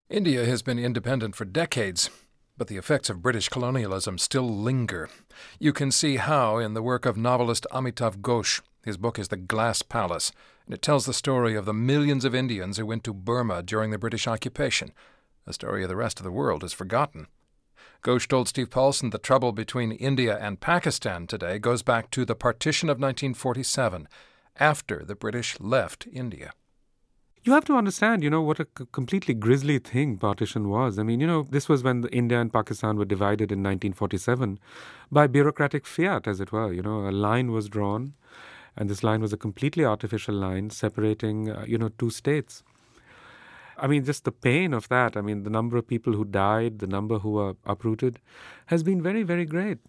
India has been independent for decades, but the effects of British colonialism still linger. You can see how in the work of novelist Amitav Ghosh. His book is The Glass Palace, and it tells the story of the millions of Indians who went to Burma during the British occupation. A story of the rest of the world is forgotten. Ghosh told Steve Paulson the trouble between India and Pakistan today goes back to the partition of 1947, after the British left India. You have to understand, what a completely grisly thing partition was. I mean, this was when India and Pakistan were divided in 1947 by bureaucratic fiat, as it were. A line was drawn, and this line was a completely artificial line separating, two states. I mean, just the pain of that, the number of people who died, the number who were uprooted, has been very, very great,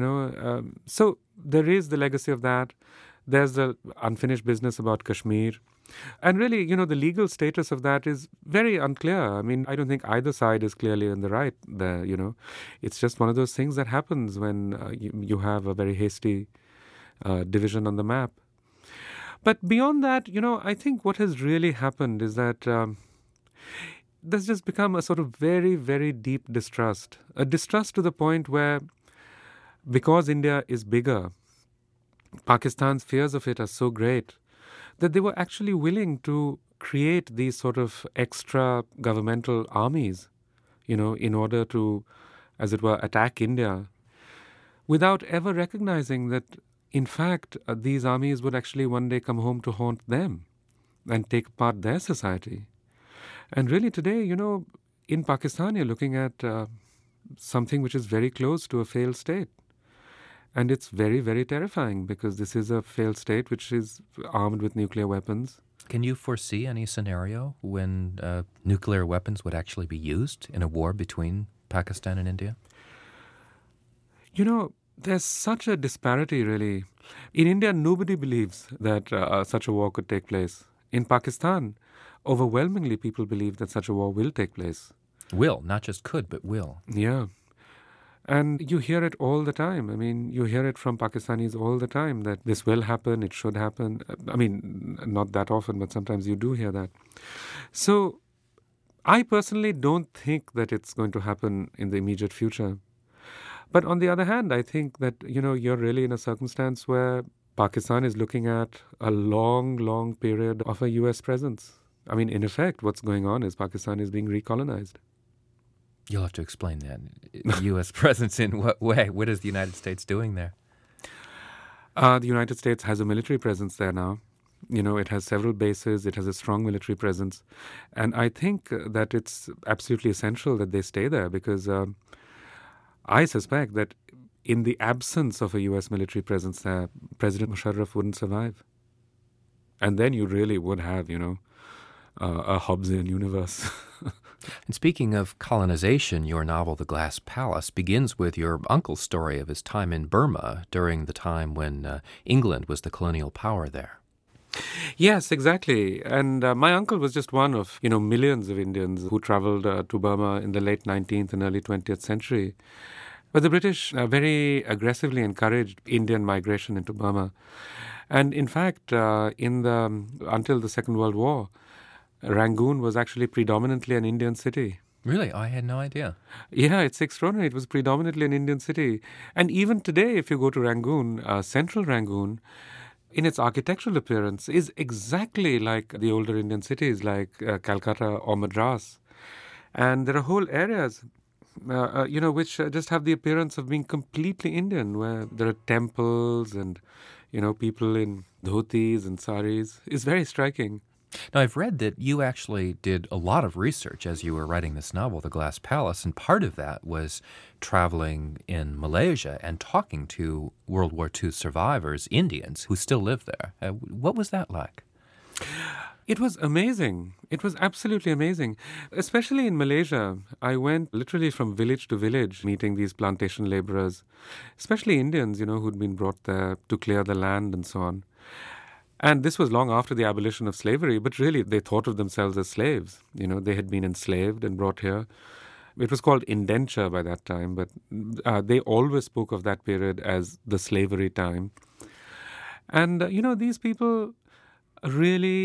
So there is the legacy of that. There's the unfinished business about Kashmir. And really, the legal status of that is very unclear. I don't think either side is clearly in the right there, It's just one of those things that happens when you have a very hasty division on the map. But beyond that, I think what has really happened is that there's just become a sort of very, very deep distrust. A distrust to the point where, because India is bigger, Pakistan's fears of it are so great that they were actually willing to create these sort of extra governmental armies, in order to, as it were, attack India, without ever recognizing that, in fact, these armies would actually one day come home to haunt them and take apart their society. And really today, in Pakistan, you're looking at something which is very close to a failed state. And it's very, very terrifying because this is a failed state which is armed with nuclear weapons. Can you foresee any scenario when nuclear weapons would actually be used in a war between Pakistan and India? There's such a disparity, really. In India, nobody believes that such a war could take place. In Pakistan, overwhelmingly people believe that such a war will take place. Will, not just could, but will. Yeah. And you hear it all the time. You hear it from Pakistanis all the time that this will happen, it should happen. Not that often, but sometimes you do hear that. So I personally don't think that it's going to happen in the immediate future. But on the other hand, I think that, you're really in a circumstance where Pakistan is looking at a long, long period of a U.S. presence. In effect, what's going on is Pakistan is being recolonized. You'll have to explain that. U.S. presence in what way? What is the United States doing there? The United States has a military presence there now. It has several bases. It has a strong military presence. And I think that it's absolutely essential that they stay there because I suspect that in the absence of a U.S. military presence there, President Musharraf wouldn't survive. And then you really would have, a Hobbesian universe. And speaking of colonization, your novel, The Glass Palace, begins with your uncle's story of his time in Burma during the time when England was the colonial power there. Yes, exactly. And my uncle was just one of, millions of Indians who traveled to Burma in the late 19th and early 20th century. But the British very aggressively encouraged Indian migration into Burma. And in fact, until the Second World War, Rangoon was actually predominantly an Indian city. Really? I had no idea. Yeah, it's extraordinary. It was predominantly an Indian city. And even today, if you go to Rangoon, central Rangoon, in its architectural appearance, is exactly like the older Indian cities like Calcutta or Madras. And there are whole areas, which just have the appearance of being completely Indian, where there are temples and, people in dhotis and saris. It's very striking. Now, I've read that you actually did a lot of research as you were writing this novel, The Glass Palace, and part of that was traveling in Malaysia and talking to World War II survivors, Indians, who still live there. What was that like? It was amazing. It was absolutely amazing. Especially in Malaysia, I went literally from village to village meeting these plantation laborers, especially Indians, who'd been brought there to clear the land and so on. And this was long after the abolition of slavery, but really they thought of themselves as slaves. They had been enslaved and brought here. It was called indenture by that time, but they always spoke of that period as the slavery time. And, these people really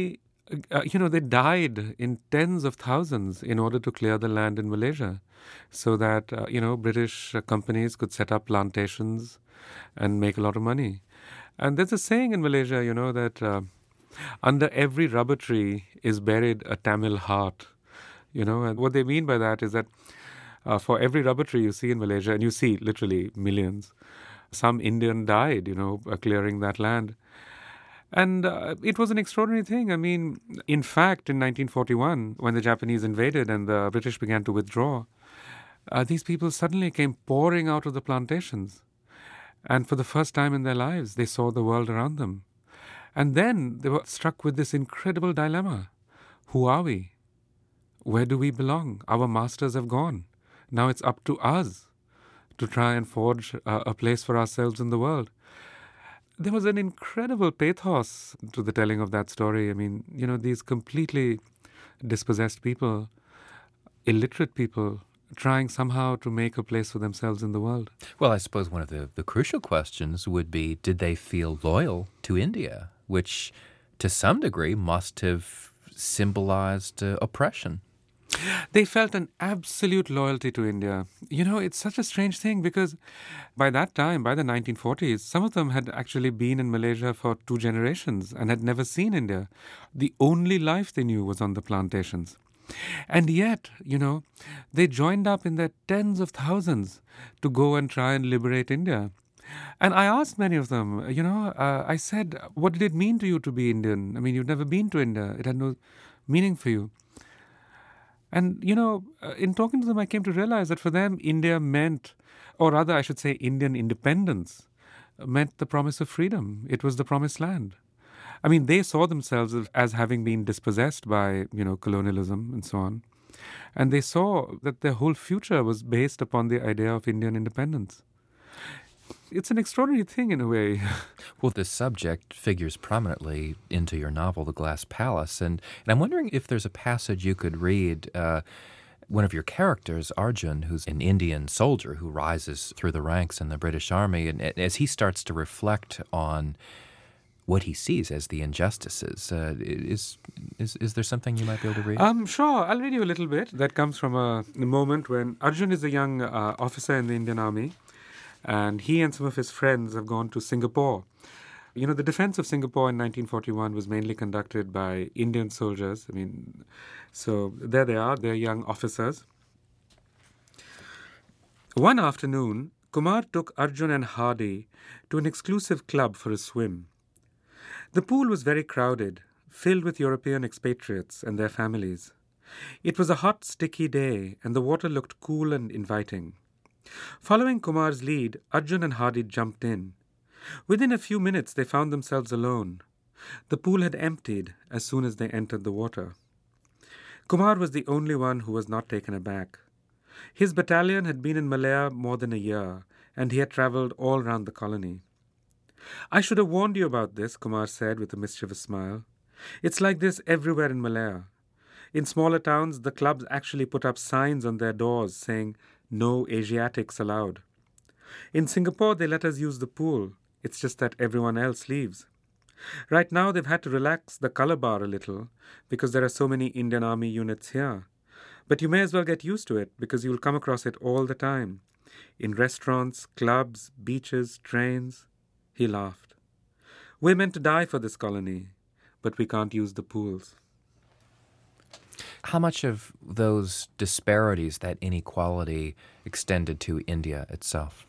They died in tens of thousands in order to clear the land in Malaysia so that, British companies could set up plantations and make a lot of money. And there's a saying in Malaysia, that under every rubber tree is buried a Tamil heart. And what they mean by that is that for every rubber tree you see in Malaysia, and you see literally millions, some Indian died, clearing that land. And it was an extraordinary thing. I mean, in fact, in 1941, when the Japanese invaded and the British began to withdraw, these people suddenly came pouring out of the plantations. And for the first time in their lives, they saw the world around them. And then they were struck with this incredible dilemma. Who are we? Where do we belong? Our masters have gone. Now it's up to us to try and forge a place for ourselves in the world. There was an incredible pathos to the telling of that story. I mean, these completely dispossessed people, illiterate people, trying somehow to make a place for themselves in the world. Well, I suppose one of the crucial questions would be, did they feel loyal to India, which to some degree must have symbolized oppression? They felt an absolute loyalty to India. It's such a strange thing because by that time, by the 1940s, some of them had actually been in Malaysia for 2 generations and had never seen India. The only life they knew was on the plantations. And yet, they joined up in their tens of thousands to go and try and liberate India. And I asked many of them, I said, what did it mean to you to be Indian? I mean, you'd never been to India. It had no meaning for you. And, in talking to them, I came to realize that for them, India meant, or rather, I should say, Indian independence meant the promise of freedom. It was the promised land. I mean, they saw themselves as having been dispossessed by, colonialism and so on. And they saw that their whole future was based upon the idea of Indian independence. It's an extraordinary thing in a way. Well, this subject figures prominently into your novel, The Glass Palace, and I'm wondering if there's a passage you could read. One of your characters, Arjun, who's an Indian soldier who rises through the ranks in the British Army, and as he starts to reflect on what he sees as the injustices, is there something you might be able to read? Sure. I'll read you a little bit. That comes from a moment when Arjun is a young officer in the Indian Army. And he and some of his friends have gone to Singapore. The defense of Singapore in 1941 was mainly conducted by Indian soldiers. I mean, so there they are, they're young officers. One afternoon, Kumar took Arjun and Hardy to an exclusive club for a swim. The pool was very crowded, filled with European expatriates and their families. It was a hot, sticky day, and the water looked cool and inviting. Following Kumar's lead, Arjun and Hardy jumped in. Within a few minutes, they found themselves alone. The pool had emptied as soon as they entered the water. Kumar was the only one who was not taken aback. His battalion had been in Malaya more than a year, and he had travelled all round the colony. "I should have warned you about this," Kumar said with a mischievous smile. "It's like this everywhere in Malaya. In smaller towns, the clubs actually put up signs on their doors saying, 'No Asiatics allowed.' In Singapore, they let us use the pool. It's just that everyone else leaves. Right now, they've had to relax the color bar a little because there are so many Indian Army units here. But you may as well get used to it because you'll come across it all the time. In restaurants, clubs, beaches, trains." He laughed. "We're meant to die for this colony, but we can't use the pools." How much of those disparities, that inequality, extended to India itself?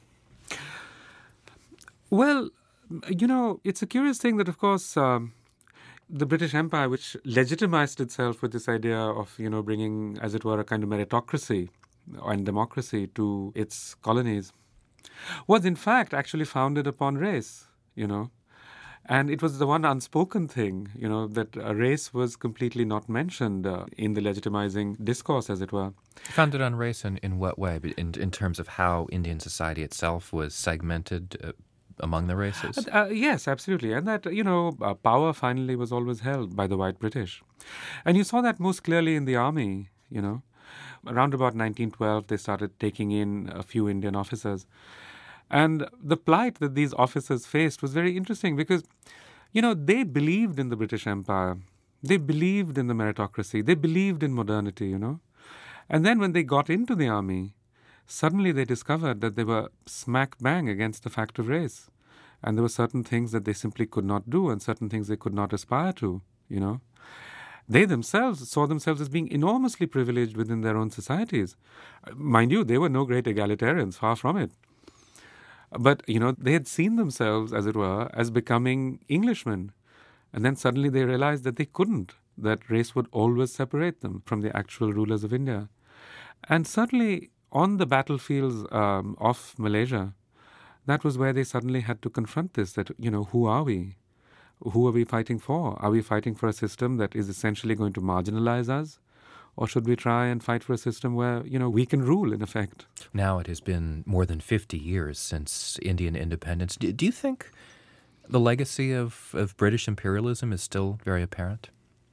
Well, it's a curious thing that, of course, the British Empire, which legitimized itself with this idea of, bringing, as it were, a kind of meritocracy and democracy to its colonies, was in fact actually founded upon race, And it was the one unspoken thing, that race was completely not mentioned in the legitimizing discourse, as it were. Founded on race in what way? In terms of how Indian society itself was segmented among the races? Yes, absolutely. And that, power finally was always held by the white British. And you saw that most clearly in the army, Around about 1912, they started taking in a few Indian officers. And the plight that these officers faced was very interesting because, they believed in the British Empire. They believed in the meritocracy. They believed in modernity, And then when they got into the army, suddenly they discovered that they were smack bang against the fact of race. And there were certain things that they simply could not do and certain things they could not aspire to, They themselves saw themselves as being enormously privileged within their own societies. Mind you, they were no great egalitarians, far from it. But, they had seen themselves, as it were, as becoming Englishmen. And then suddenly they realized that they couldn't, that race would always separate them from the actual rulers of India. And certainly on the battlefields of Malaysia, that was where they suddenly had to confront this, that, who are we? Who are we fighting for? Are we fighting for a system that is essentially going to marginalize us? Or should we try and fight for a system where, we can rule, in effect? Now it has been more than 50 years since Indian independence. Do you think the legacy of British imperialism is still very apparent?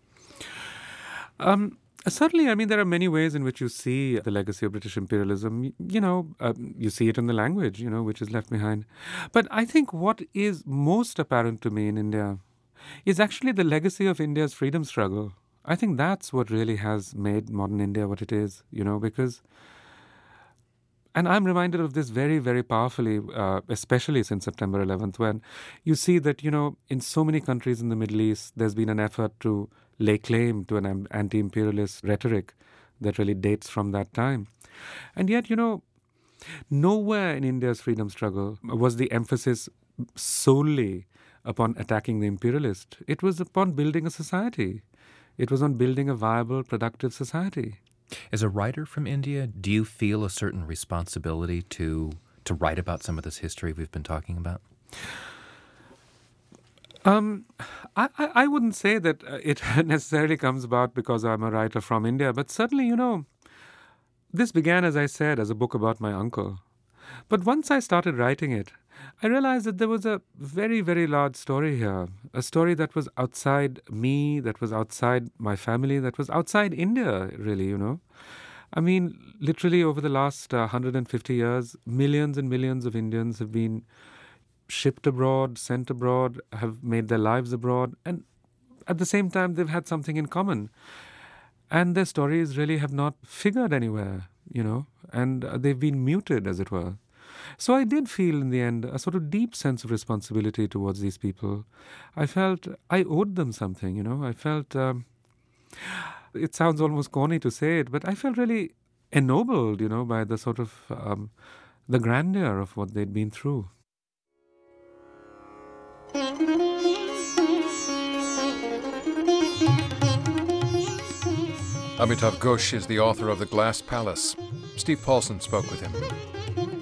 Certainly, there are many ways in which you see the legacy of British imperialism. You see it in the language, which is left behind. But I think what is most apparent to me in India is actually the legacy of India's freedom struggle. I think that's what really has made modern India what it is, because... And I'm reminded of this very, very powerfully, especially since September 11th, when you see that, in so many countries in the Middle East, there's been an effort to lay claim to an anti-imperialist rhetoric that really dates from that time. And yet, nowhere in India's freedom struggle was the emphasis solely upon attacking the imperialist. It was upon building a society. It was on building a viable, productive society. As a writer from India, do you feel a certain responsibility to write about some of this history we've been talking about? I wouldn't say that it necessarily comes about because I'm a writer from India, but certainly, this began, as I said, as a book about my uncle. But once I started writing it, I realized that there was a very, very large story here, a story that was outside me, that was outside my family, that was outside India, really, Literally over the last 150 years, millions and millions of Indians have been shipped abroad, sent abroad, have made their lives abroad, and at the same time, they've had something in common. And their stories really have not figured anywhere, and they've been muted, as it were. So I did feel in the end a sort of deep sense of responsibility towards these people. I felt I owed them something, I felt, it sounds almost corny to say it, but I felt really ennobled, by the sort of, the grandeur of what they'd been through. Amitav Ghosh is the author of The Glass Palace. Steve Paulson spoke with him.